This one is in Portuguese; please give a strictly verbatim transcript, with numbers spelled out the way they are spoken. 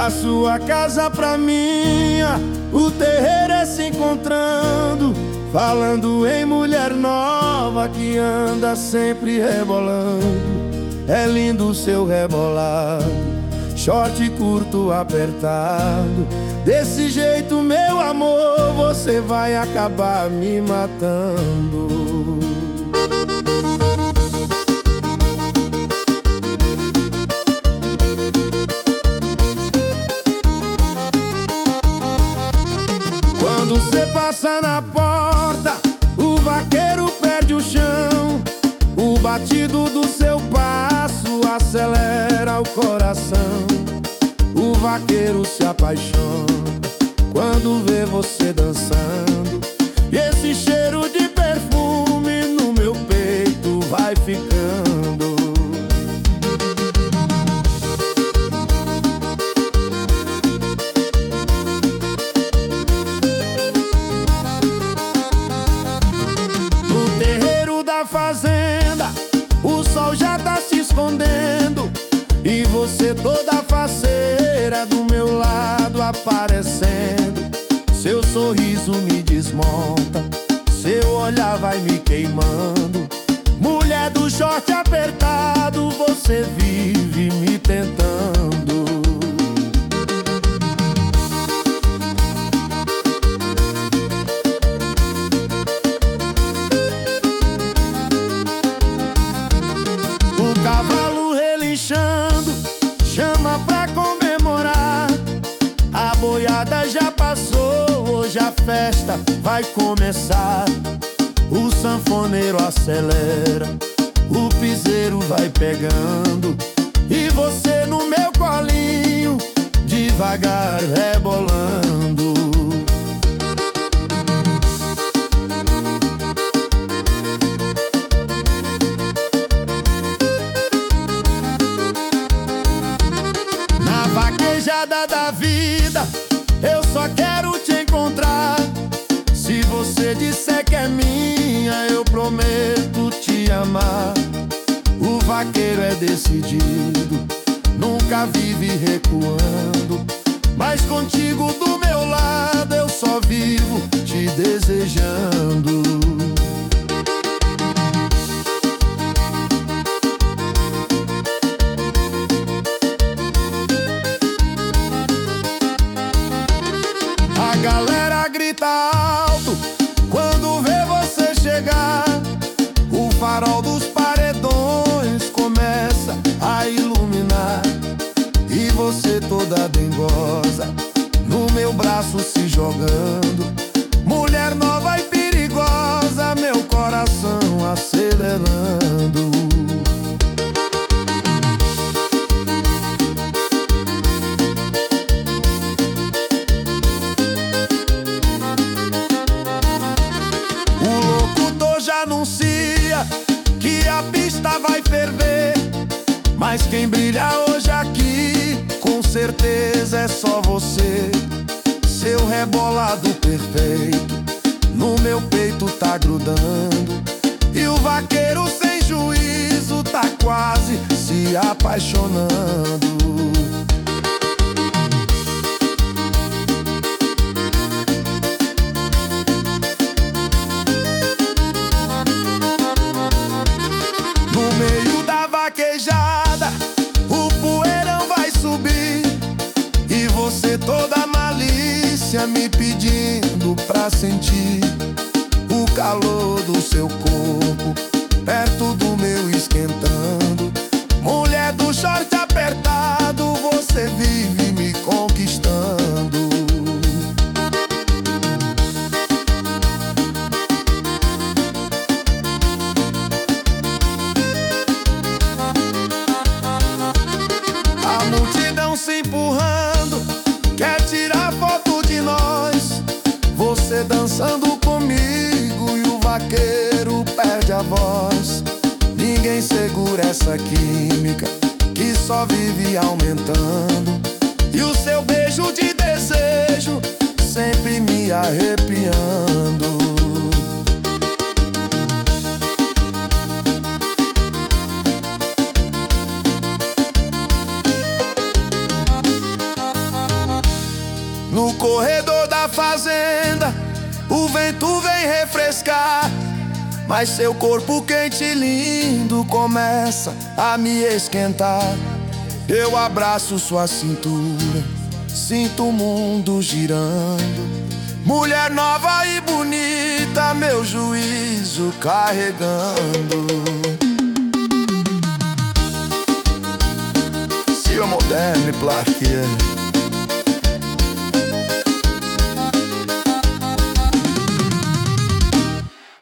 A sua casa pra minha, o terreiro é se encontrando, falando em mulher nova que anda sempre rebolando. É lindo o seu rebolado, short curto apertado. Desse jeito, meu amor, você vai acabar me matando. Quando você passa na porta, o vaqueiro perde o chão. O batido do seu passo acelera o coração. O vaqueiro se apaixona quando vê você dançando. E esse cheiro de perfume no meu peito vai ficando. No terreiro da fazenda, o sol já tá se escondendo, e você toda faceira do meu lado aparecendo. Seu sorriso me desmonta, seu olhar vai me queimando. Mulher do short apertado, você vive me tentando. O cavalo relinchando chama pra comemorar. A boiada já passou, hoje a festa vai começar. O sanfoneiro acelera, o piseiro vai pegando, e você no meu colinho, devagar rebolando. Na vaquejada da vida, eu só quero te encontrar. Se você disser que é minha, eu prometo te amar. O vaqueiro é decidido, nunca vive recuando, mas contigo do meu lado eu só vivo te desejando. A galera grita alto quando vê você chegar. O farol dos paredões começa a iluminar, e você toda dengosa no meu braço se jogando. Mulher nova e perigosa, meu coração acelerando. Anuncia que a pista vai ferver, mas quem brilha hoje aqui com certeza é só você. Seu rebolado perfeito no meu peito tá grudando, e o vaqueiro sem juízo tá quase se apaixonando. No meio da vaquejada, o poeirão vai subir, e você toda malícia me pedindo pra sentir o calor do seu corpo perto do meu esquentando. Mulher do short apertado, você vive me conquistando. A multidão se empurrando, quer tirar foto de nós. Você dançando comigo e o vaqueiro perde a voz. Ninguém segura essa química que só vive aumentando, e o seu beijo de desejo sempre me arrepiando. No corredor da fazenda, o vento vem refrescar, mas seu corpo quente e lindo começa a me esquentar. Eu abraço sua cintura, sinto o mundo girando. Mulher nova e bonita, meu juízo carregando. Sia moderno e plaqueiro.